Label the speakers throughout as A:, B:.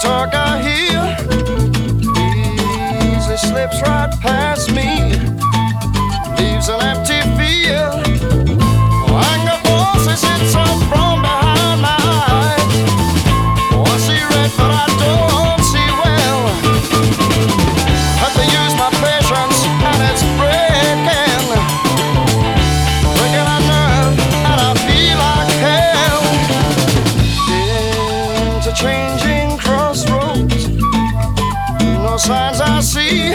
A: talk I hear easily slips right past me, leaves an empty feel. Anger forces its up from behind my eyes. Oh, I see red, but I don't see well. Have to use my patience, and it's breaking a nerve, and I feel like hell. Interchanging crossroads, no signs I see,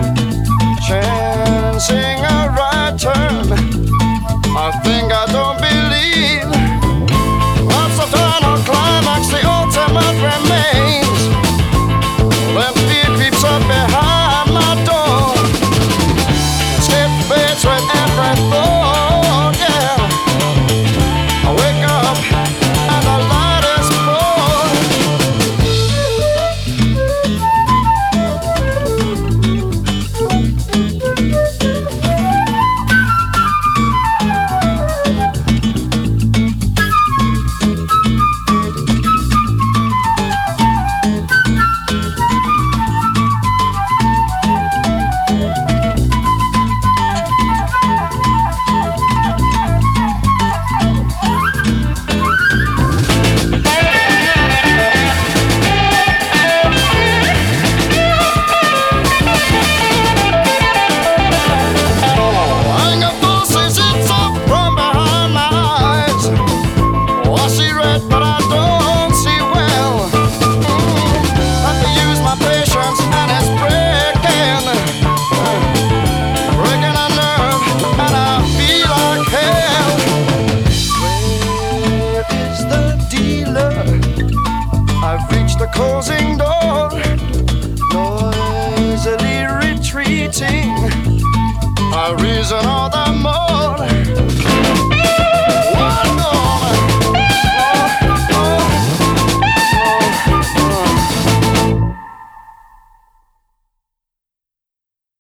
A: chancing a right turn. I think I don't believe what's the final climax, the ultimate remains. When fear creeps up behind my door, skip fades with every thought, yeah. I wake up and the light is closing door, noisily retreating. I reason all